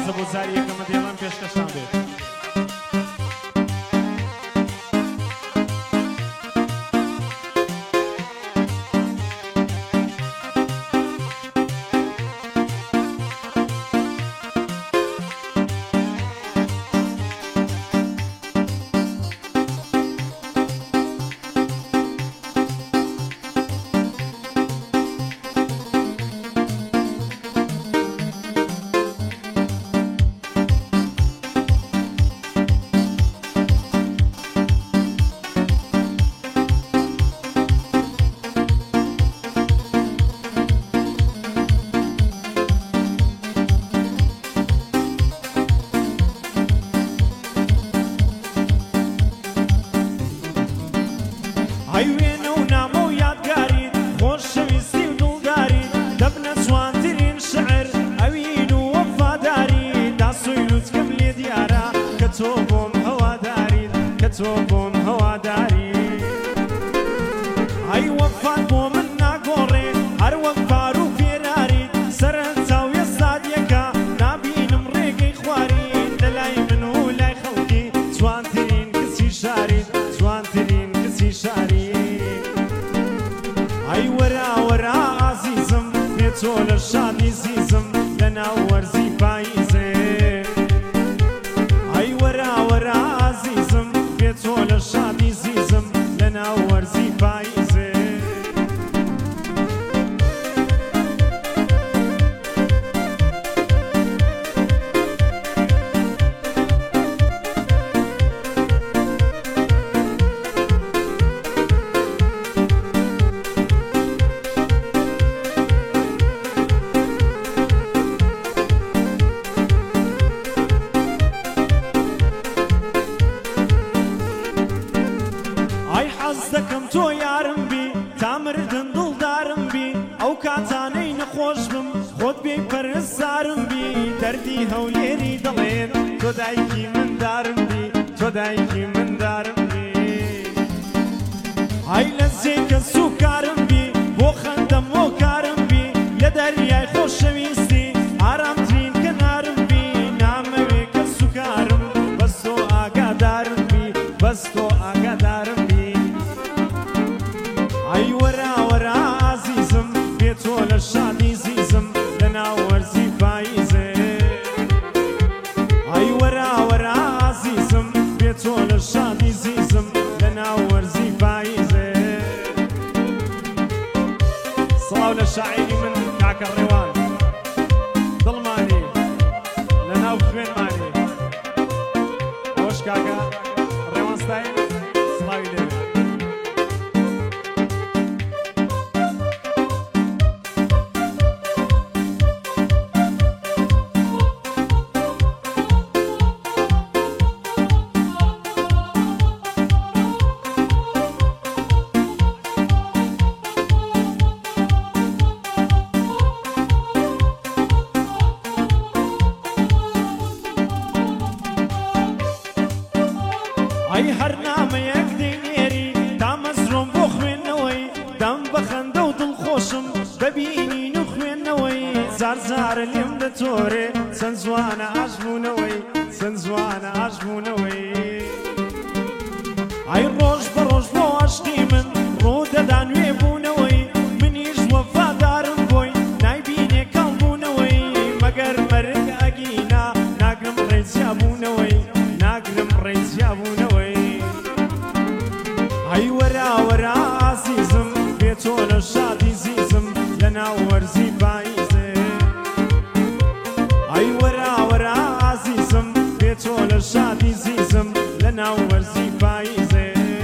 کەواتە بۆ زاری یەکەمە دێڵم پێشکەشان بێت. هەیوێنە و نامە و یادگاری خۆشەویستی و دڵداری دەبنە جوانترین شعر ئەوین و وەفاداری داسۆی لوتکەم لێ دیارە کە تۆ بۆم هەواداریت کە تۆ بۆم هەواداری ئەی وەفات بۆ من ناگۆڕێ هەر وەک پار و فێراریت سەرەنجاو ئێستا دیەکە نابینم ڕێگەی خواریت لەلای من و لای خەڵکی جوانترین کچی شاریت جوانترین کچی شاری ئەی وەرا وەرا ئازیزم بێ تۆ لە شادی زیزم لەناو وەرزی پاییزێ ئەی وەرا وەرا ئازیزم بێ تۆ لە شادی زیزم لەناو وەرزی پاییزێ حەز دەکەم تۆ یارم بی تا مردن دڵدارم بی ئەو کاتانەی نەخۆش بم خۆت بێی پەرستارم بی دەردی هەولێری دڵێن تۆ دایکی مندارم بی تۆ دایکی مندارم بی ئای لە زێکە سوکارم بی بۆ خەندەم بۆ کارم بی لە دەریای خۆشەویستی ئارامترین کەنارم بی نامەوێ کە سوکارم بەس تۆ ئاگادارم بی بەس تۆ ئاگادارم بی ئەی وەرا وەرا ئازیزم بێ تۆ لە شادی زیزم لەناو وەرزی پاییزێ ئەی وەرا وەرا ئازیزم بێ تۆ لە شادی زیزم لەناو وەرزی پاییزێ سڵاو لە شاعیری من کاکە ڕێوان دڵمانی لەناو خوێنمانی ئەوەش کاکە ڕێوان ستایل سڵاوی لێ ئەی هەر نامەیەک دەینێری تا مەزرۆم بۆ خوێندنەوەی دەم بە خەندە و دڵخۆشم ببینین و خوێندنەوەی زار زارە لێم دەتۆرێ چەند جوانە ئاشبوونەوەی چەند جوانە ئاشبوونەوەی ئەی ڕۆژ بە ڕۆژ بۆ عەشقی من ڕوو دەدا نوێ بوونەوەی منیش وەفادارم بۆی نایبینێ کەڵ بوونەوەی مەگەر مەرگ ئەگینا ناگرم ڕێزیا بوونەوەی ناگرم ڕێزیا بوونەوەی ئەی وەرا وەرا ئازیزم بێ تۆ لە شادی زیزم لەناو وەرزی پاییزێ ئەی وەرا وەرا ئازیزم بێ تۆ لە شادی زیزم لەناو وەرزی پاییزێ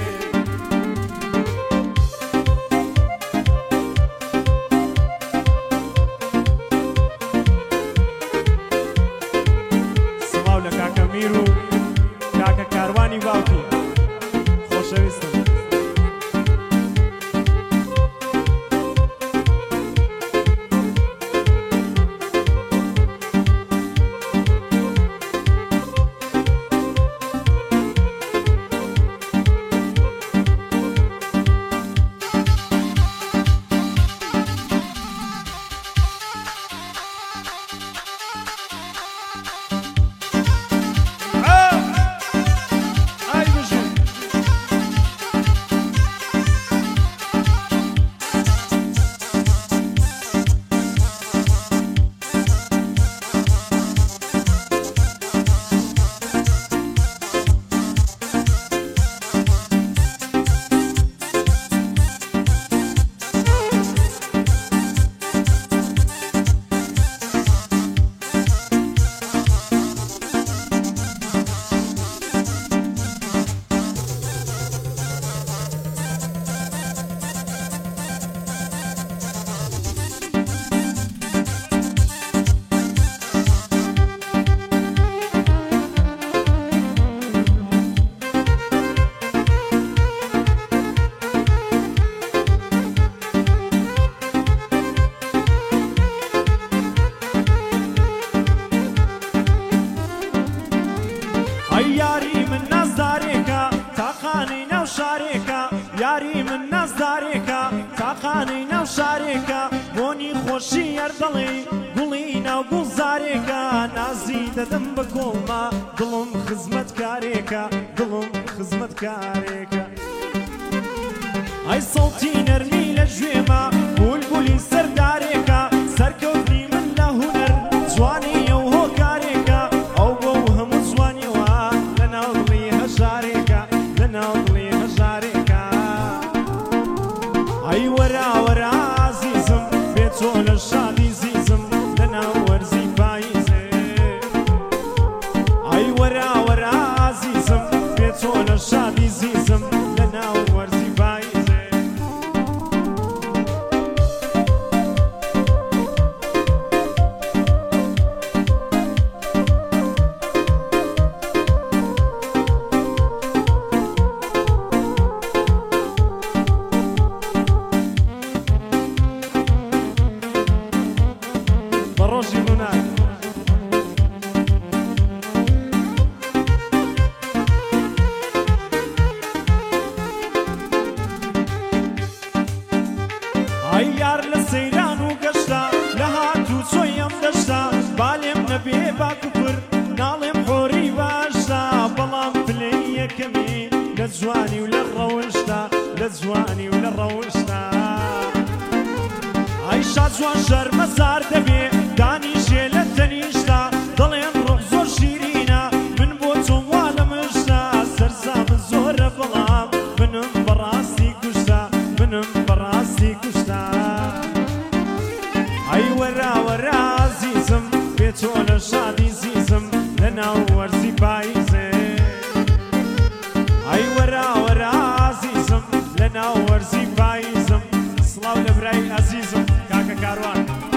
سڵاو لە کاکە میر و کاکە کاروانی باوکی خۆشەویستم دڵێ گوڵی ناو گوڵزارێکە نازی دەدەم بە کۆڵما دڵم خزمەت کارێکە دڵم خزمەت کارێکە ئای سەڵتی نەرمی لە ژوێمە بولبولی سەردارێکە سەرکەوتنی من لە هونەر جوانیە و هۆکارێکە ئەو بۆ هەموو جوانیەوە لە ناو دڵی هەژارێکە لە ناو دڵی هەژارێکە ئای وەرا وەرا عەزیزم بێ تۆ لە شادی زیزم لە ناو وەرزی پاییزێ ئای وەرا وەرا عەزیزم بێ تۆ لە شادی زیزم لە ناو وەرزی پاییزێ بەڕۆژی هونار ئای یار لە سەیران و گەشتا لە هاتوو چۆی ئەم دەشتا بالێم نەبێ باکوپر ناڵێم خۆری باشتا بەڵام پلەی یەکەمی لە جوانی و لە ڕەوشتا لە جوانی و لە ڕەوشتا ئای شاد جوان شەرمەزار دەبێ دانیشێ لە تەنیشتا دڵێن ڕوح زۆر شیرینە من بۆ تۆم وا لە مشتا سەرزامن زۆرە بەڵام منم بەڕاستی کوشتا منم بەڕاستی کوشتا ئای وەرا وەرا عەزیزم بێ تۆ لە شادی زیزم لە ناو وەرزی پاییزێ ئای وەرا وەرا عەزیزم لە ناو وەرزی پاییزم سڵاو لە برای عەزیزم کاکە کاروان